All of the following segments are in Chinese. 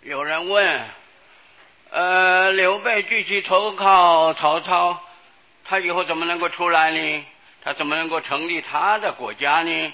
有人问，刘备举起投靠曹操，他以后怎么能够出来呢？他怎么能够成立他的国家呢？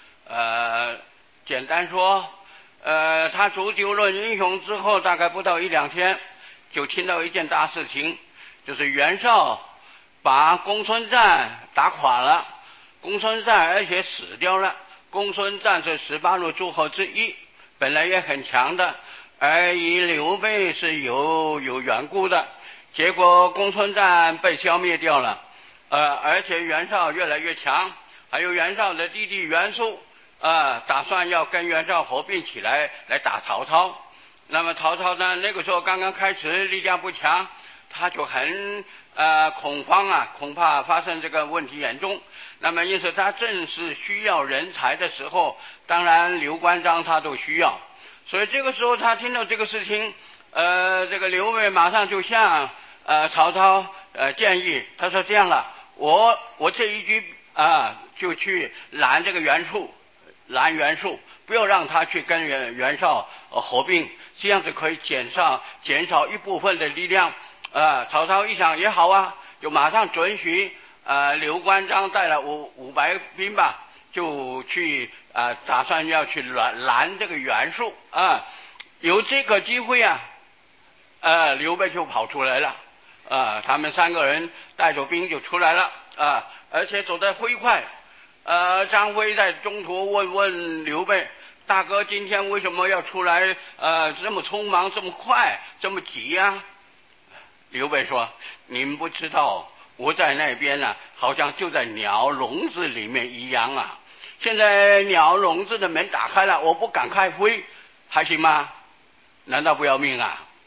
简单说，他煮酒论英雄之后，大概不到1、2天，就听到一件大事情，就是袁绍把公孙瓒打垮了，公孙瓒而且死掉了。公孙瓒是18路诸侯之一，本来也很强的，而以刘备是有缘故的，结果公孙瓒被消灭掉了，而且袁绍越来越强，还有袁绍的弟弟袁术打算要跟袁绍合并起来打曹操。那么曹操呢，那个时候刚刚开始，力量不强，他就很恐慌啊，恐怕发生这个问题严重。那么因此他正是需要人才的时候，当然刘关张他都需要，所以这个时候他听到这个事情，这个刘备马上就向曹操建议，他说这样了，我这一局就去拦这个袁术，不要让他去跟袁绍合并，这样子可以减少一部分的力量。曹操一想也好啊，就马上准许刘关张带了500兵吧，就去打算要去拦这个袁术有这个机会刘备就跑出来了他们3个人带着兵就出来了而且走得飞快张飞在中途问刘备，大哥今天为什么要出来这么匆忙，这么快，这么急啊？刘备说，你们不知道我在那边好像就在鸟笼子里面一样现在鸟笼子的门打开了，我不赶快飞还行吗？难道不要命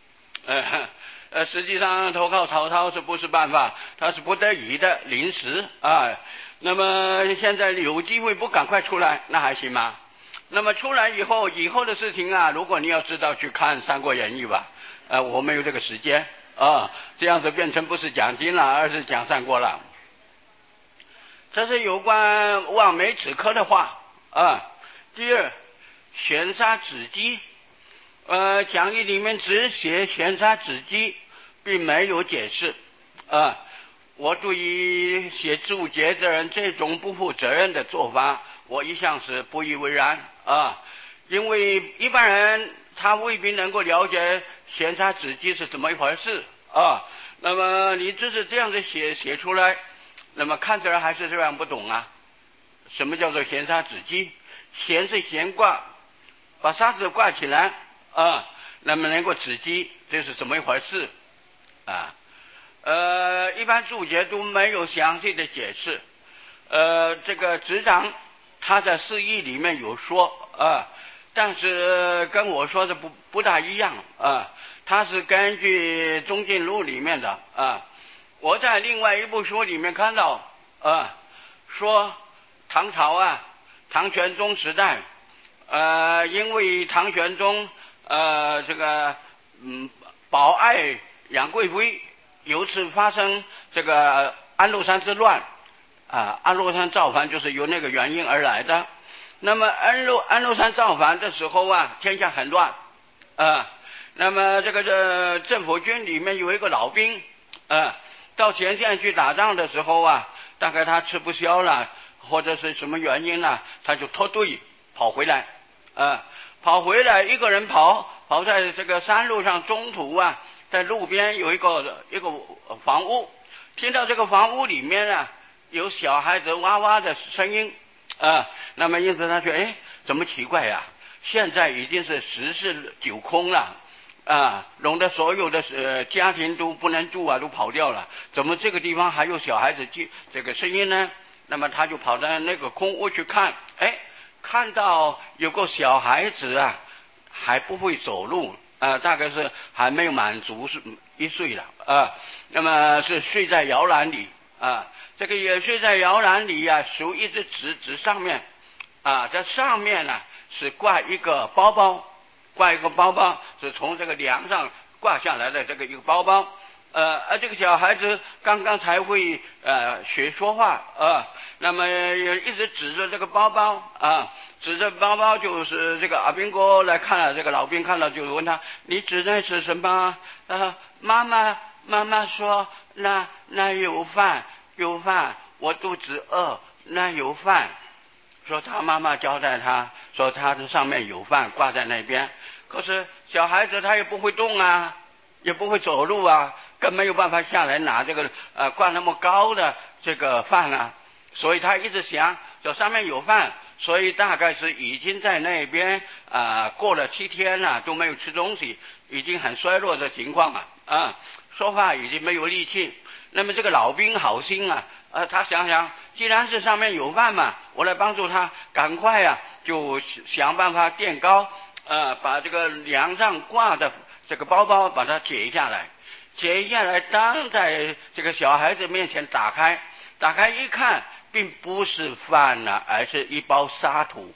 实际上投靠曹操是不是办法，他是不得已的临时那么现在有机会不赶快出来，那还行吗？那么出来以后的事情如果你要知道，去看《三国演义》吧我没有这个时间这样子变成不是讲经了，而是讲三国了。这是有关望梅止渴的话第二，悬沙止饥讲义里面只写悬沙止饥，并没有解释我对于写注解的人这种不负责任的做法，我一向是不以为然因为一般人他未必能够了解悬沙止饥是怎么一回事那么你只是这样子写出来，那么看起来还是这样不懂什么叫做悬沙止饥？悬是悬挂，把沙子挂起来那么能够止饥，这是怎么一回事一般注解都没有详细的解释这个执掌他在释义里面有说但是跟我说的不大一样他是根据《中进录》里面的我在另外一部书里面看到说唐朝唐玄宗时代因为唐玄宗这个保爱杨贵妃，由此发生这个安禄山之乱安禄山造反就是由那个原因而来的。那么安禄山造反的时候天下很乱那么这个政府军里面有一个老兵到前线去打仗的时候大概他吃不消了，或者是什么原因他就脱队跑回来一个人跑在这个山路上，中途在路边有一个房屋，听到这个房屋里面有小孩子哇哇的声音那么因此他说怎么奇怪现在已经是10室9空了弄得所有的家庭都不能住都跑掉了，怎么这个地方还有小孩子这个声音呢？那么他就跑到那个空屋去看看到有个小孩子还不会走路大概是还没有满足1岁了那么是睡在摇篮里这个也睡在摇篮里手一直指上面在上面是挂一个包包是从这个梁上挂下来的这个一个包包这个小孩子刚刚才会学说话那么一直指着这个包包指着包包，就是这个阿兵哥来看了，这个老兵看了就问他：“你指的是什么？”妈妈说：“那有饭，我肚子饿，那有饭。”说他妈妈交代他说他的上面有饭挂在那边，可是小孩子他也不会动也不会走路更没有办法下来拿这个挂那么高的这个饭所以他一直想说上面有饭，所以大概是已经在那边过了7天都没有吃东西，已经很衰弱的情况说话已经没有力气。那么这个老兵好心他想想，既然是上面有饭嘛，我来帮助他，赶快就想办法垫高把这个梁上挂的这个包包把它解下来，当在这个小孩子面前打开一看，并不是饭而是一包沙土。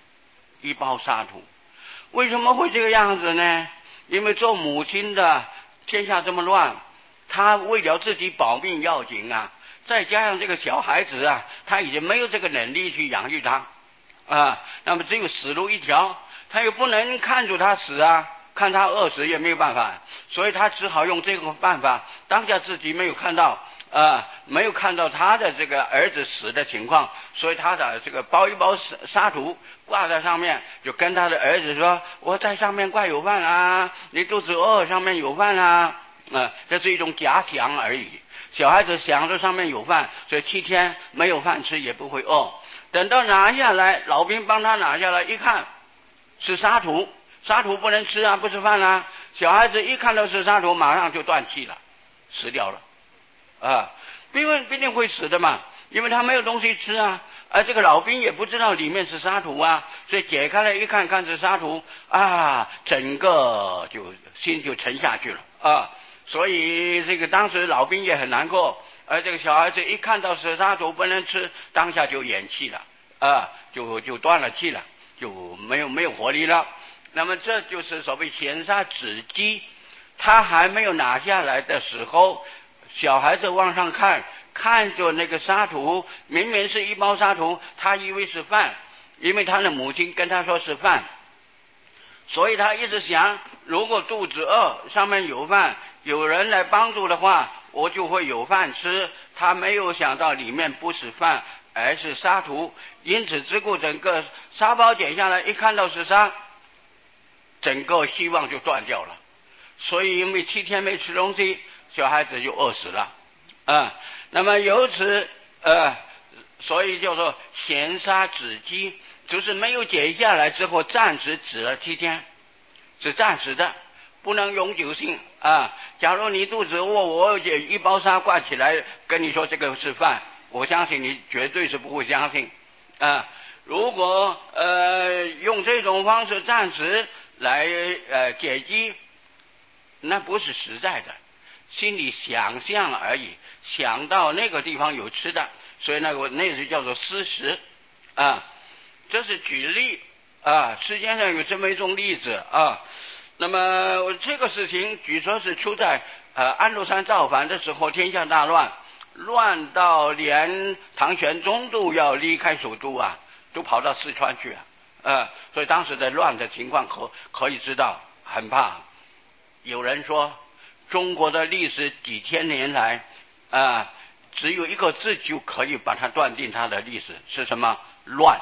为什么会这个样子呢？因为做母亲的天下这么乱，他为了自己保命要紧再加上这个小孩子他已经没有这个能力去养育他那么只有死路一条，他又不能看着他死看他饿死也没有办法，所以他只好用这个办法，当下自己没有看到他的这个儿子死的情况，所以他的这个包一包沙土挂在上面，就跟他的儿子说：“我在上面挂有饭你肚子饿，上面有饭这是一种假想而已。小孩子想着上面有饭，所以7天没有饭吃也不会饿。等到拿下来，老兵帮他拿下来一看，是沙土不能吃不是饭小孩子一看到是沙土，马上就断气了，死掉了必定会死的嘛，因为他没有东西吃而这个老兵也不知道里面是沙土所以解开了一看是沙土整个心就沉下去了所以这个当时老兵也很难过，而这个小孩子一看到是沙土不能吃，当下就咽气了就断了气了，就没有活力了。那么这就是所谓咸沙止饥。他还没有拿下来的时候，小孩子往上看着那个沙土，明明是一包沙土，他以为是饭，因为他的母亲跟他说是饭，所以他一直想，如果肚子饿，上面有饭，有人来帮助的话，我就会有饭吃。他没有想到里面不是饭，而是沙土，因此之故整个沙包剪下来，一看到是沙，整个希望就断掉了。所以因为7天没吃东西，小孩子就饿死了那么由此所以叫做咸沙止饥，就是没有解下来之后暂时止了7天，是暂时的，不能永久性假如你肚子饿，我一包沙挂起来跟你说这个是饭，我相信你绝对是不会相信如果用这种方式暂时来解饥，那不是实在的，心里想象而已，想到那个地方有吃的，所以那就叫做施食这是举例世界上有这么一种例子那么这个事情据说是出在安禄山造反的时候，天下大乱，乱到连唐玄宗都要离开首都都跑到四川去所以当时的乱的情况可以知道很怕。有人说中国的历史几千年来只有一个字就可以把它断定它的历史是什么？乱。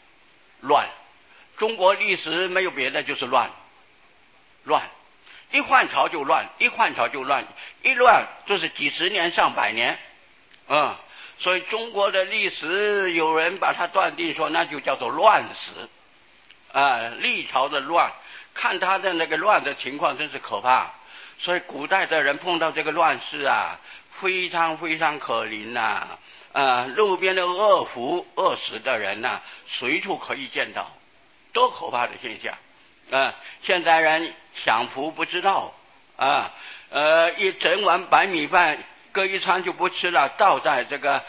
中国历史没有别的，就是乱，一换朝就乱，一乱就是几十年上百年所以中国的历史有人把它断定说那就叫做乱史历朝的乱，看他的那个乱的情况真是可怕。所以古代的人碰到这个乱世非常非常可怜路边的饿虎饿死的人随处可以见到，多可怕的现象现在人享福不知道一整碗白米饭隔一餐就不吃了，倒在这个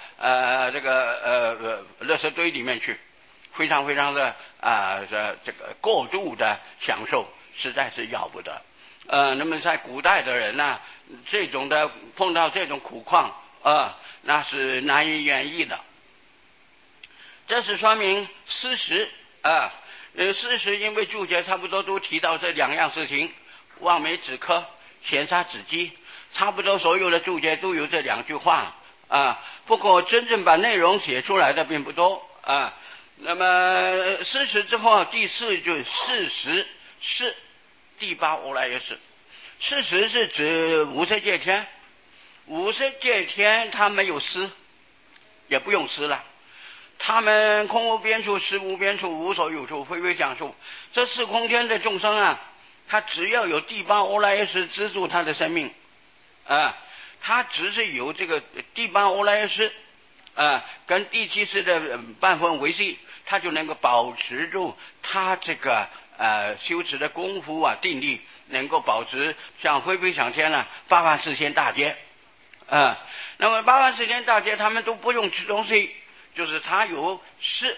垃圾堆里面去，非常非常的这个过度的享受，实在是要不得那么在古代的人这种的碰到这种苦况那是难以言喻的。这是说明事实事实因为注解差不多都提到这两样事情，望梅止渴，闲杀止饥，差不多所有的注解都有这两句话不过真正把内容写出来的并不多那么事实之后，第四就是事实是第八无赖也是。事实是指无色界天，无色界天它没有思，也不用思了，他们空无边处，实无边处，无所有处，非非想处。这四空间的众生他只要有第八阿赖耶识资助他的生命他只是有这个第八阿赖耶识跟第七识的半分维系，他就能够保持住他这个修持的功夫定力，能够保持像非非想天八万四千大劫那么八万四千大劫他们都不用吃东西，就是他有事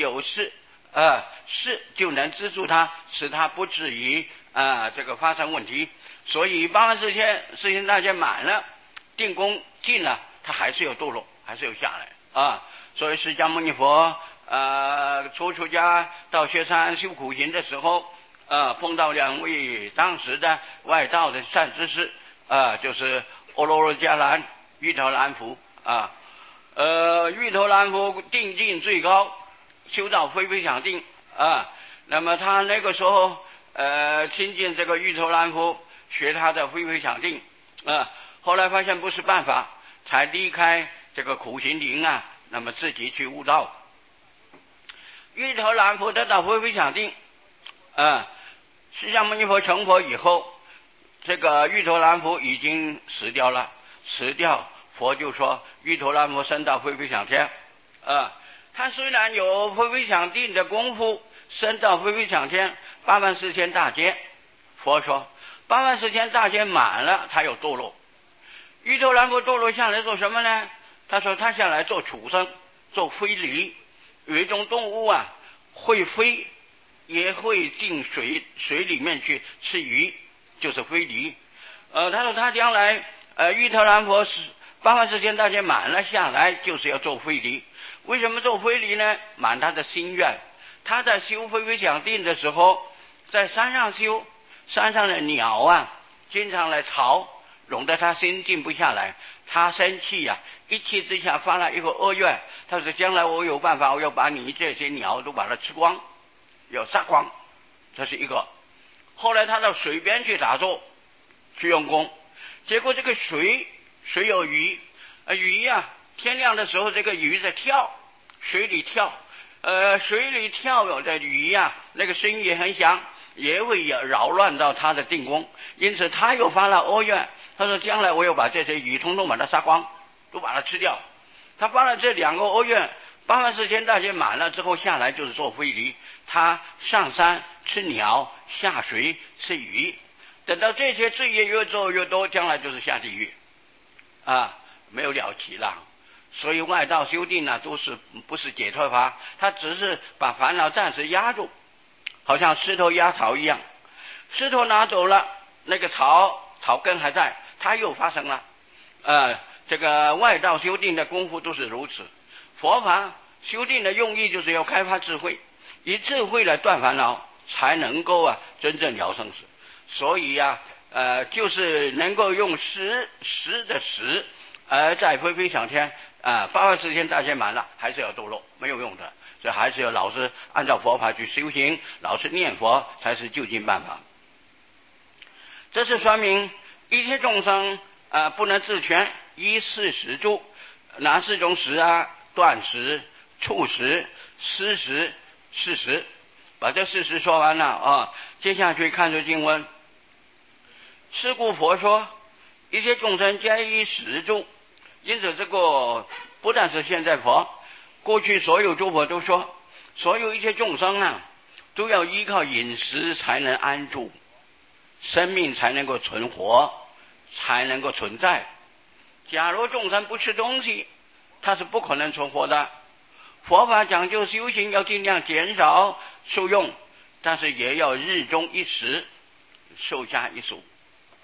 事就能资助他，使他不至于这个发生问题。所以八万四千大劫满了，定功尽了，他还是要堕落，还是要下来所以释迦牟尼佛出家到雪山修苦行的时候碰到两位当时的外道的善知识就是阿罗罗迦蓝、玉头蓝佛玉头蓝佛定境最高，修到非非想定那么他那个时候亲近这个玉头蓝佛，学他的非非想定后来发现不是办法，才离开这个苦行林那么自己去悟道。玉头蓝佛得到非非想定释迦牟尼佛成佛以后，这个玉头蓝佛已经死掉了，佛就说玉头蓝佛升到非非想天他虽然有非非想定的功夫，升到非非想天八万四千大劫，佛说八万四千大劫满了，他有堕落。玉头蓝佛堕落下来做什么呢？他说他下来做畜生，做非礼。有一种动物会飞，也会进水里面去吃鱼，就是非礼他说他将来玉头蓝佛是八万四千大劫满了下来，就是要做非礼。为什么做非礼呢？满他的心愿。他在修非非想定的时候，在山上修，山上的鸟经常来吵，弄得他心静不下来，他生气一气之下发了一个恶愿，他说将来我有办法，我要把你这些鸟都把它吃光，要杀光，这是一个。后来他到水边去打坐，去用功，结果这个水有鱼鱼天亮的时候这个鱼在跳，水里跳水里跳的鱼那个声音也很响，也会扰乱到他的定功，因此他又发了恶愿，他说将来我要把这些鱼统统把它杀光，都把它吃掉。他发了这两个恶愿，八万四千大劫满了之后下来就是做非礼，他上山吃鸟，下水吃鱼，等到这些罪业越做越多，将来就是下地狱没有了期了。所以外道修定都是不是解脱法，他只是把烦恼暂时压住，好像石头压草一样，石头拿走了，那个草根还在，它又发生了这个外道修定的功夫都是如此。佛法修定的用意就是要开发智慧，以智慧来断烦恼，才能够真正了生死。所以就是能够用时的时而在非非想天八万四千大劫满了，还是要堕落，没有用的。所以还是要老是按照佛法去修行，老是念佛才是究竟办法。这是说明一切众生不能自全，依四时住，哪四种时断时、处时、失时、事时。把这事实说完了接下去看出经文。是故佛说一切众生皆依时住，因此这个不但是现在佛，过去所有诸佛都说，所有一切众生都要依靠饮食才能安住，生命才能够存活，才能够存在。假如众生不吃东西，他是不可能存活的。佛法讲究修行要尽量减少受用，但是也要日中一食，寿下一宿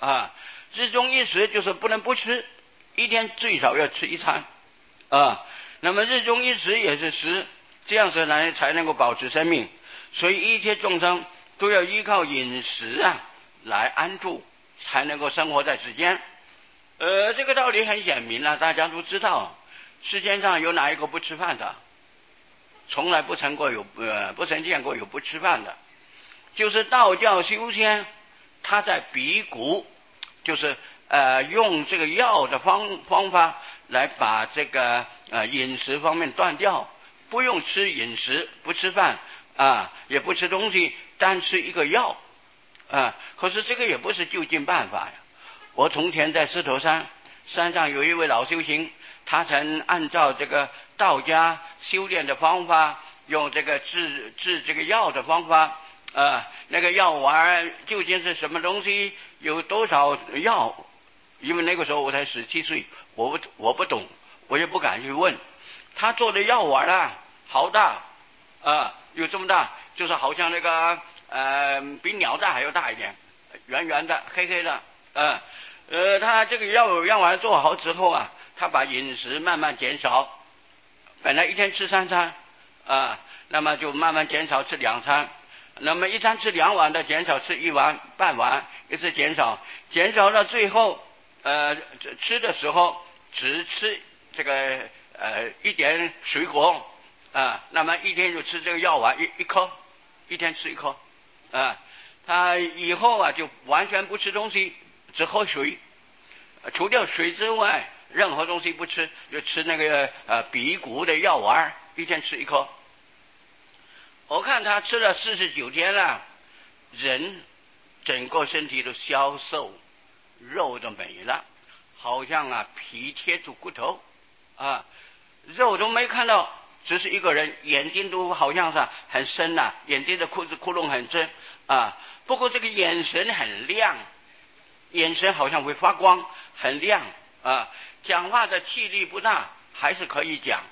啊。日中一食就是不能不吃，一天最少要吃一餐啊。那么日中一食也是食，这样子呢才能够保持生命。所以一切众生都要依靠饮食啊来安住，才能够生活在世间。这个道理很显明了，大家都知道。世间上有哪一个不吃饭的？从来不曾见过有不吃饭的。就是道教修仙，他在比古，就是用这个药的方法来把这个饮食方面断掉，不用吃饮食，不吃饭啊，也不吃东西，单吃一个药啊。可是这个也不是就近办法呀。我从前在狮头山上有一位老修行，他曾按照这个道家修炼的方法，用这个治这个药的方法那个药丸究竟是什么东西，有多少药？因为那个时候我才17岁，我不懂，我也不敢去问。他做的药丸啊，好大有这么大，就是好像那个比鸟蛋还要大一点，圆圆的，黑黑的他这个药丸做好之后啊，他把饮食慢慢减少，本来一天吃3餐那么就慢慢减少吃2餐，那么一餐吃2碗的减少吃1碗半碗，一直减少到最后吃的时候只吃这个一点水果那么一天就吃这个药丸一颗，一天吃1颗他以后就完全不吃东西，只喝水，除掉水之外任何东西不吃，就吃那个比古的药丸，一天吃1颗。我看他吃了49天了，人整个身体都消瘦，肉都没了，好像皮贴住骨头肉都没看到，只是一个人眼睛都好像是很深眼睛的窟窿很深不过这个眼神很亮，眼神好像会发光，很亮讲话的气力不大，还是可以讲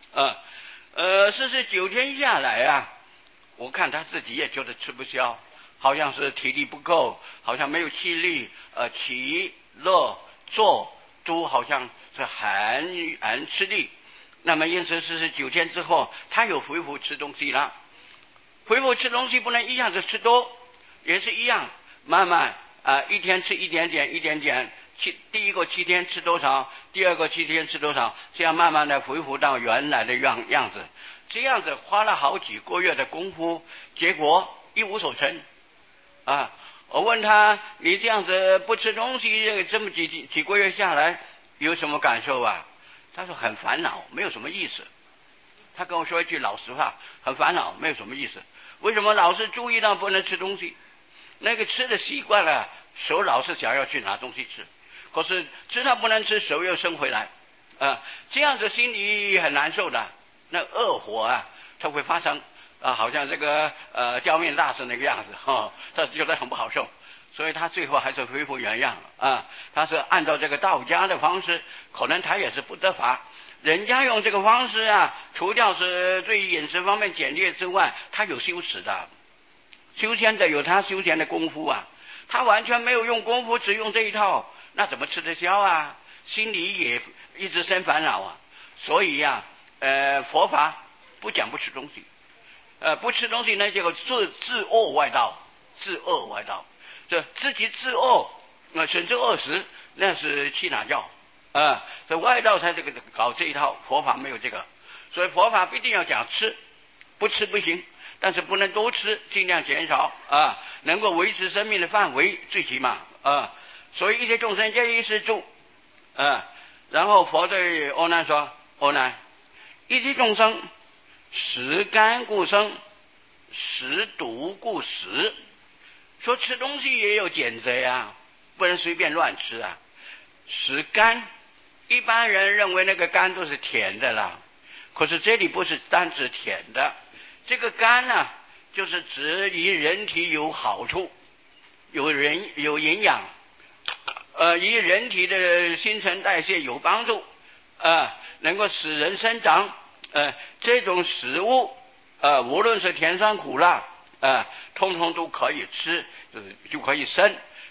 49天下来我看他自己也觉得吃不消，好像是体力不够，好像没有气力起落坐都好像是很吃力。那么因此49天之后，他又恢复吃东西了。恢复吃东西不能一样子吃多，也是一样，慢慢一天吃一点点，第一个7天吃多少，第二个7天吃多少，这样慢慢的恢复到原来的样子。这样子花了好几个月的功夫，结果一无所成我问他，你这样子不吃东西这么几个月下来有什么感受他说很烦恼，没有什么意思。他跟我说一句老实话，很烦恼，没有什么意思。为什么老是注意到不能吃东西？那个吃的习惯了，手老是想要去拿东西吃，可是知道不能吃，手又伸回来这样子心里很难受的。那恶火它会发生好像这个教面大师那个样子他觉得很不好受，所以他最后还是恢复原样他是按照这个道家的方式，可能他也是不得法，人家用这个方式除掉是对饮食方面简略之外，他有修持的，修仙的有他修仙的功夫他完全没有用功夫，只用这一套，那怎么吃得消心里也一直生烦恼所以佛法不讲不吃东西不吃东西呢，这个自恶外道，这自己自恶甚至饿死，那是去哪教这外道才这个搞这一套，佛法没有这个，所以佛法必定要讲吃，不吃不行，但是不能多吃，尽量减少能够维持生命的范围，最起码所以一切众生皆依是住然后佛对阿难说，阿难，一切众生食甘故生，食毒故死。说吃东西也有减则不能随便乱吃食甘，一般人认为那个甘都是甜的啦，可是这里不是单指甜的，这个甘就是指于人体有好处，有营养与人体的新陈代谢有帮助能够使人生长这种食物无论是甜酸苦辣通通都可以吃，就可以生。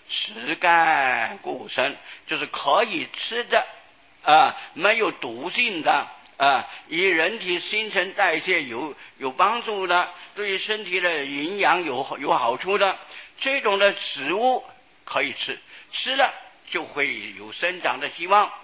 食甘故生，就是可以吃的没有毒性的以人体新陈代谢有帮助的，对于身体的营养有好处的这种的食物可以吃，吃了就会有生长的希望。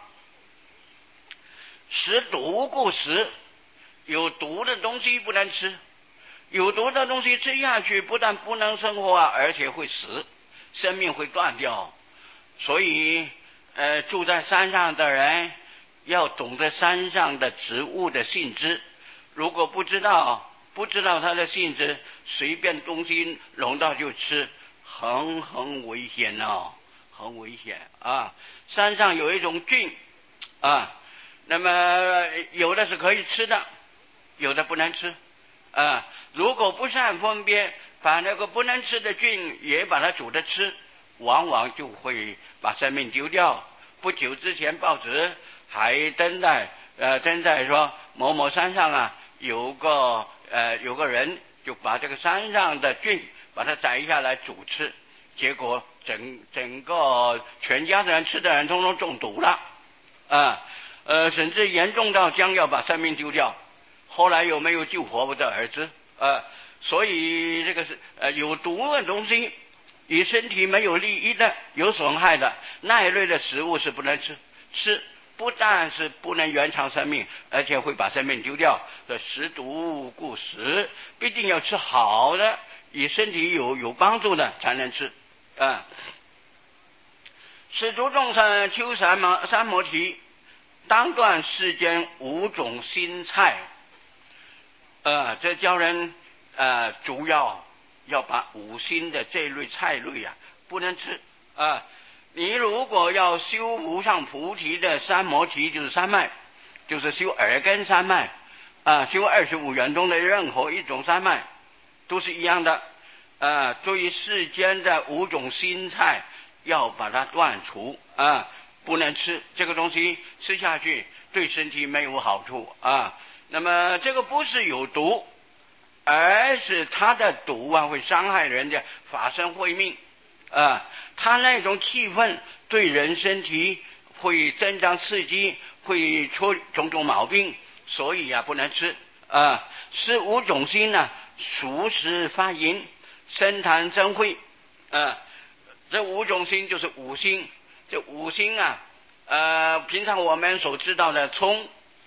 食毒故食，有毒的东西不能吃，有毒的东西吃下去不但不能生活而且会死，生命会断掉。所以住在山上的人要懂得山上的植物的性质，如果不知道它的性质，随便东西弄到就吃，很危险哦，很危险山上有一种菌那么有的是可以吃的，有的不能吃如果不善分别，把那个不能吃的菌也把它煮着吃，往往就会把生命丢掉。不久之前报纸还登载说某某山上有个人就把这个山上的菌把它摘下来煮吃，结果整个全家的人吃的人通通中毒了甚至严重到将要把生命丢掉，后来有没有救活不得而知所以这个是有毒的东西，与身体没有利益的、有损害的那一类的食物是不能吃不但是不能延长生命，而且会把生命丢掉。食毒故食，必定要吃好的，与身体有帮助的才能吃使诸众生修三摩提，当断世间五种新菜这教人主要把五辛的这类菜类不能吃你如果要修无上菩提的三摩提，就是三脉，就是修耳根三脉修25缘中的任何一种三脉都是一样的对于世间的五种新菜要把它断除不能吃这个东西，吃下去对身体没有好处那么这个不是有毒，而是它的毒会伤害人家法身慧命它那种气氛对人身体会增长刺激，会出种种毛病，所以不能吃是五种心熟食发淫生谈真慧这五种心就是五心。这五心平常我们所知道的葱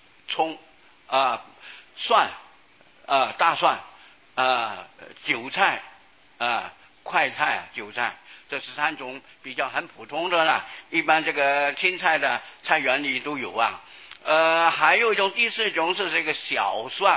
蒜大蒜韭菜快菜韭菜，这是三种比较很普通的了，一般这个青菜的菜园里都有还有一种第四种是这个小蒜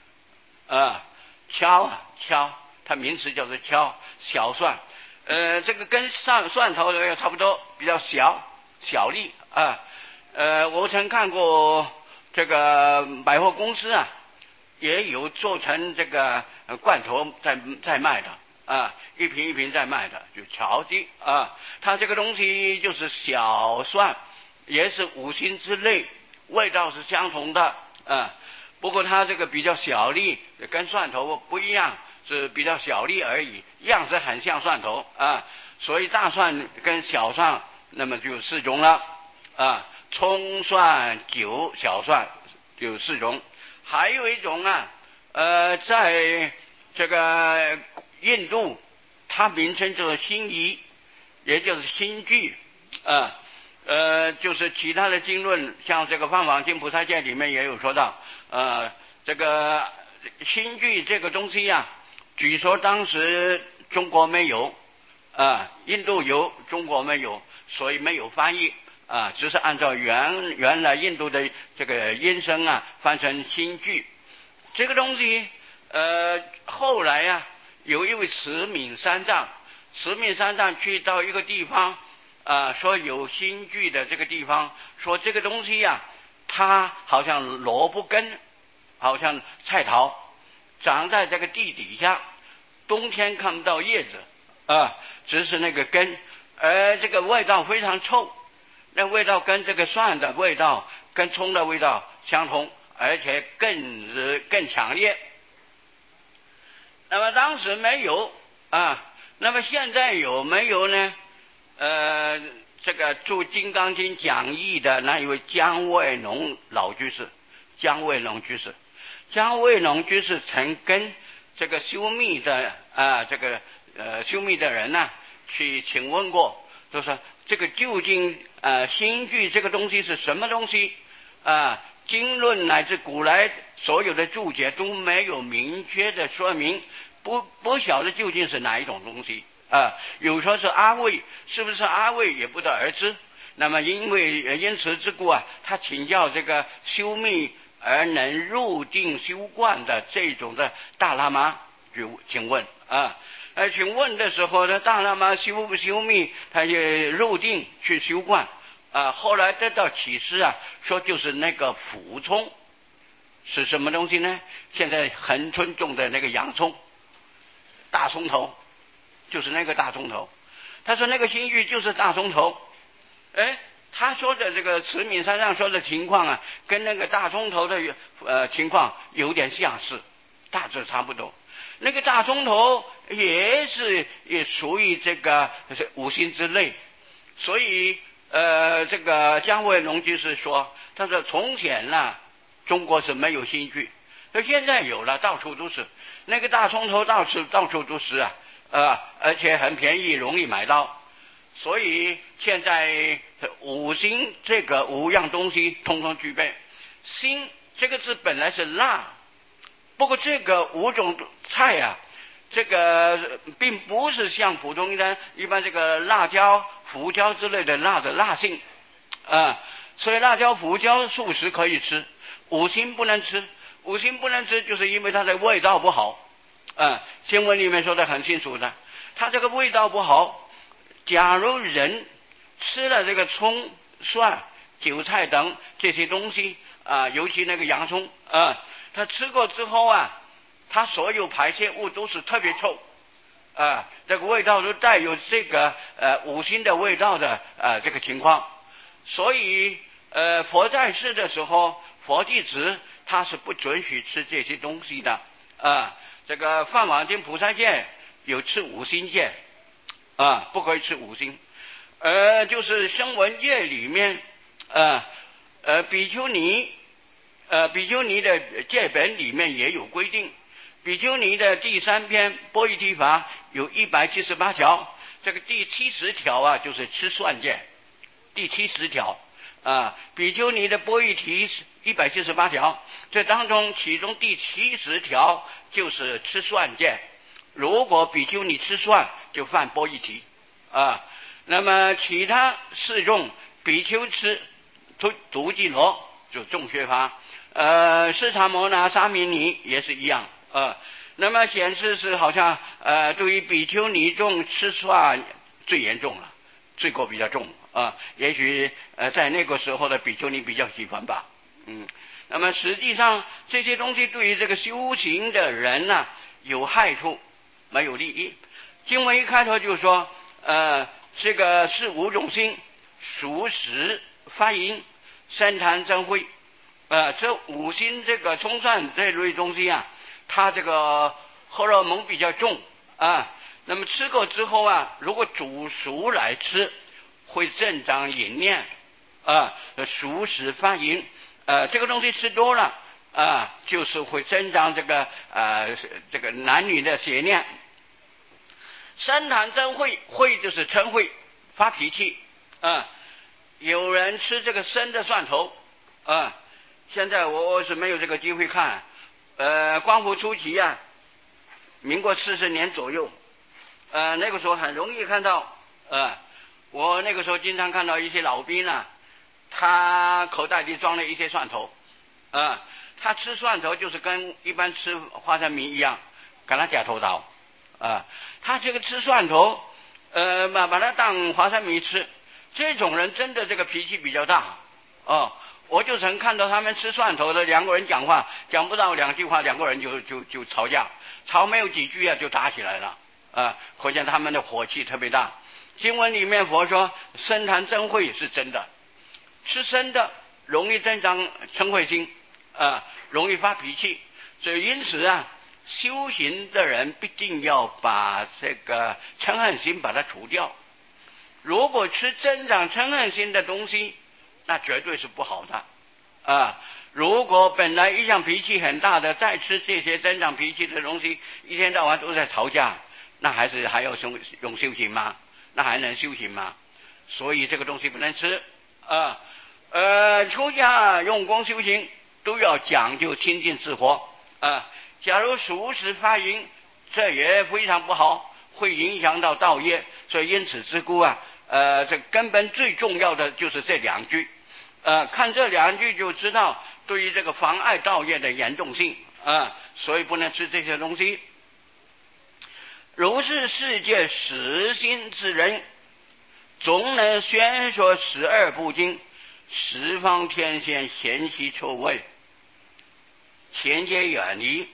敲，它名词叫做敲小蒜这个跟蒜头也差不多，比较小粒我曾看过这个百货公司也有做成这个罐头在卖的一瓶一瓶在卖的，就乔记它这个东西就是小蒜，也是五辛之类，味道是相同的不过它这个比较小粒，跟蒜头不一样，是比较小粒而已，样子很像蒜头所以大蒜跟小蒜那么就四种了葱蒜韭小蒜就四种。还有一种在这个印度它名称就是辛夷，也就是辛具就是其他的经论，像这个梵网经菩萨戒里面也有说到这个辛具这个东西据说当时中国没有印度有，中国没有，所以没有翻译只是按照原来印度的这个音声翻成辛具。这个东西后来有一位慈悯三藏去到一个地方说有辛具的这个地方，说这个东西它好像萝卜根，好像菜桃长在这个地底下，冬天看不到叶子只是那个根，而这个味道非常臭，那味道跟这个蒜的味道跟葱的味道相同，而且更强烈。那么当时没有那么现在有没有呢？ 这个著《金刚经》讲义的那一位姜卫农老居士，姜卫农居士曾跟这个修密的修密的人呢去请问过，就说这个究竟心具这个东西是什么东西经论乃至古来所有的注解都没有明确的说明，不晓得究竟是哪一种东西有说是阿魏，是不是阿魏也不得而知。那么因此之故他请教这个修密而能入定修观的这种的大喇嘛请问请问的时候呢，大喇嘛修不修密，他也入定去修观后来得到启示说就是那个腐葱是什么东西呢？现在恒春种的那个洋葱，大葱头，就是那个大葱头。他说那个心具就是大葱头。他说的这个慈悯山上说的情况跟那个大葱头的情况有点相似，大致差不多。那个大葱头也属于这个五行之类，所以这个姜卫农居士说，他说从前中国是没有新具，现在有了，到处都是那个大葱头，到处都是而且很便宜，容易买到。所以现在五行这个五样东西通通具备。辛这个字本来是辣，不过这个五种菜这个并不是像普通一般这个辣椒、胡椒之类的辣的辣性所以辣椒、胡椒素食可以吃，五辛不能吃。五辛不能吃，就是因为它的味道不好新闻里面说的很清楚的，它这个味道不好。假如人吃了这个葱、蒜、韭菜等这些东西尤其那个洋葱他吃过之后他所有排泄物都是特别臭这个味道都带有这个五辛的味道的这个情况。所以佛在世的时候，佛弟子他是不准许吃这些东西的这个梵网经菩萨戒有吃五辛戒不可以吃五辛。就是声闻戒里面比丘尼的戒本里面也有规定，比丘尼的第3篇般若提法有178条，这个第70条就是吃蒜戒，第70条比丘尼的般若提178条，这当中其中第70条就是吃蒜戒。如果比丘尼吃蒜就犯般若提那么其他4众比丘吃毒鸡罗就众学法释迦牟那沙弥尼也是一样那么显示是好像对于比丘尼众吃蒜最严重了，罪过比较重也许在那个时候的比丘尼比较喜欢吧那么实际上这些东西对于这个修行的人有害处，没有利益。经文一开头就说这个是5种心：熟食、发音、三禅增慧这五心这个葱蒜这类东西它这个荷尔蒙比较重那么吃过之后如果煮熟来吃会增长淫念熟食发淫这个东西吃多了就是会增长这个男女的邪念。三坛增慧，慧就是嗔恚发脾气有人吃这个生的蒜头现在我是没有这个机会看光复初期民国40年左右那个时候很容易看到我那个时候经常看到一些老兵他口袋里装了一些蒜头他吃蒜头就是跟一般吃花生米一样，给他假头刀他这个吃蒜头把它当花生米吃，这种人真的这个脾气比较大我就曾看到他们吃蒜头的2个人讲话讲不到2句话，2个人就吵架，吵没有几句就打起来了可见他们的火气特别大。经文里面佛说生坛嗔恚是真的，吃生的容易增长嗔恚心容易发脾气，所以因此修行的人必定要把这个嗔恨心把它除掉如果吃增长嗔恨心的东西，那绝对是不好的啊。如果本来一向脾气很大的，再吃这些增长脾气的东西，一天到晚都在吵架，那还要用修行吗？那还能修行吗？所以这个东西不能吃啊。出家用功修行都要讲究清净自活啊。假如熟食发音，这也非常不好，会影响到道业。所以因此之故啊，这根本最重要的就是这两句。看这两句就知道对于这个妨碍道业的严重性啊，所以不能吃这些东西。如是世界实心之人，总能宣说12部经，十方天仙咸习臭味，前皆远离。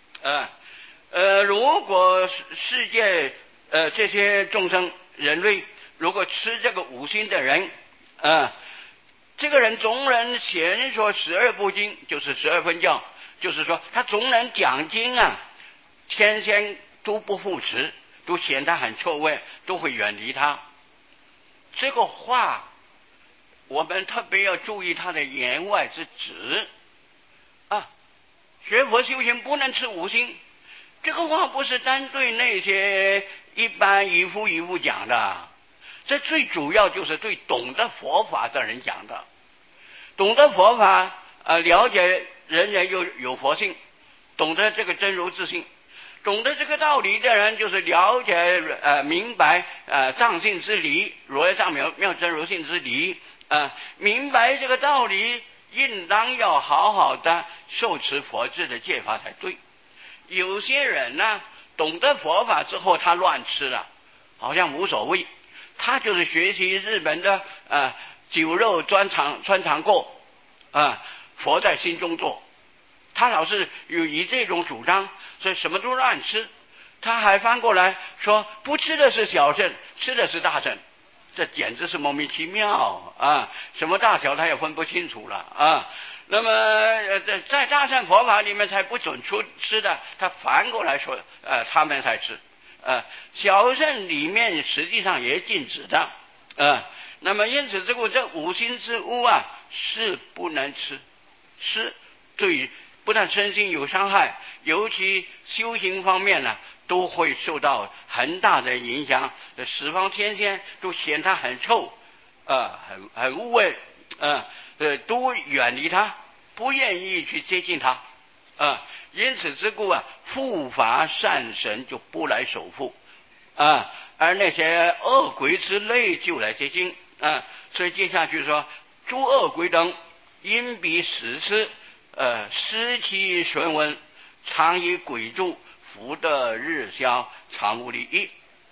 如果世界这些众生人类如果吃这个五辛的人这个人总能咸说12部经，就是12分教，就是说他总能讲经啊，天仙都不护持，都嫌他很臭味，都会远离他。这个话我们特别要注意他的言外之旨啊。学佛修行不能吃五辛，这个话不是单对那些一般渔夫讲的，这最主要就是对懂得佛法的人讲的。懂得佛法了解人人有佛性，懂得这个真如自性，懂得这个道理的人，就是了解明白藏性之理，如来藏妙真如性之理明白这个道理，应当要好好的受持佛制的戒法才对。有些人呢，懂得佛法之后他乱吃了，好像无所谓，他就是学习日本的酒肉穿肠过佛在心中坐，他老是以这种主张，所以什么都乱吃。他还翻过来说不吃的是小乘，吃的是大乘，这简直是莫名其妙什么大小他也分不清楚了那么在大乘佛法里面才不准吃的，他反过来说他们才吃小乘里面实际上也禁止的那么因此这五辛之物是不能吃对不但身心有伤害，尤其修行方面都会受到很大的影响。十方天仙都嫌他很臭很污秽都远离他，不愿意去接近他因此之故护法善神就不来守护而那些恶鬼之类就来接近所以接下去说诸恶鬼等因彼食吃失其顺闻，常以鬼住，福德日消，常无利益。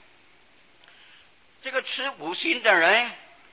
这个吃五辛的人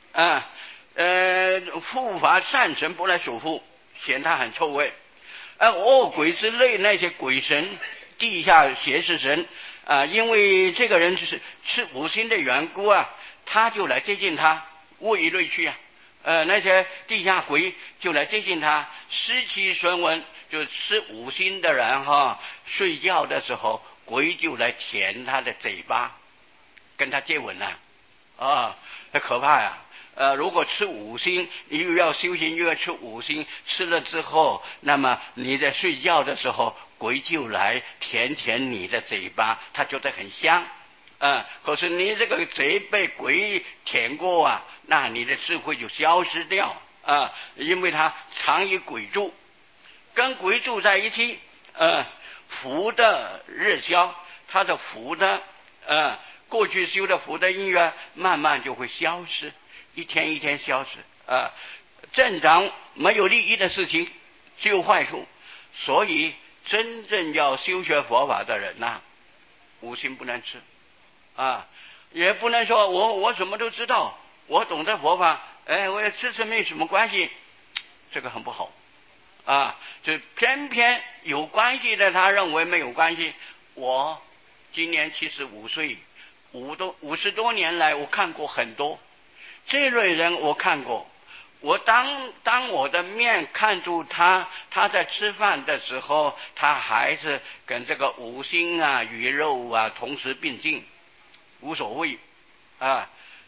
护法善神不来守护，嫌他很臭味恶鬼之类那些鬼神地下邪视神因为这个人就是吃五辛的缘故他就来接近他，物以类聚那些地下鬼就来接近他，失其顺闻，就吃五辛的人睡觉的时候鬼就来舔他的嘴巴，跟他接吻那可怕如果吃五辛，你又要修行又要吃五辛，吃了之后，那么你在睡觉的时候鬼就来舔你的嘴巴，他觉得很香可是你这个嘴被鬼舔过那你的智慧就消失掉因为他常以鬼住，跟鬼住在一起福德日消，他的福德过去修的福德因缘慢慢就会消失，一天一天消失正常没有利益的事情，只有坏处。所以真正要修学佛法的人五辛不能吃也不能说我什么都知道，我懂得佛法我也吃没什么关系，这个很不好就偏偏有关系的他认为没有关系。我今年75岁50多年来我看过很多这类人，我看过，我当我的面看住他在吃饭的时候，他还是跟这个五辛鱼肉同时并进，无所谓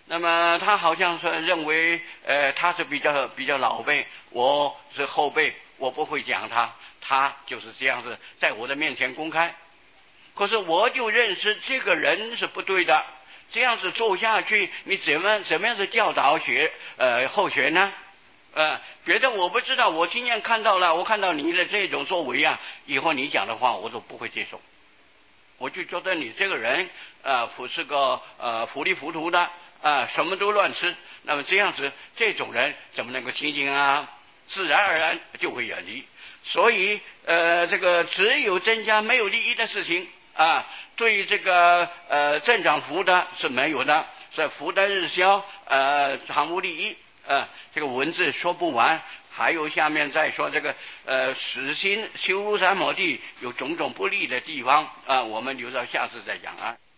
那么他好像是认为，他是比较老辈，我是后辈，我不会讲他，他就是这样子在我的面前公开。可是我就认识这个人是不对的，这样子做下去，你怎么样子教导后学呢？别的我不知道，我今天看到了，我看到你的这种作为啊，以后你讲的话我都不会接受。我就觉得你这个人是个糊里糊涂的什么都乱吃。那么这样子，这种人怎么能够亲近啊？自然而然就会远离。所以这个只有增加没有利益的事情对这个增长福的是没有的，所以福德日消常无利益。这个文字说不完，还有下面再说这个死心修三摩地有种种不利的地方我们留到下次再讲啊。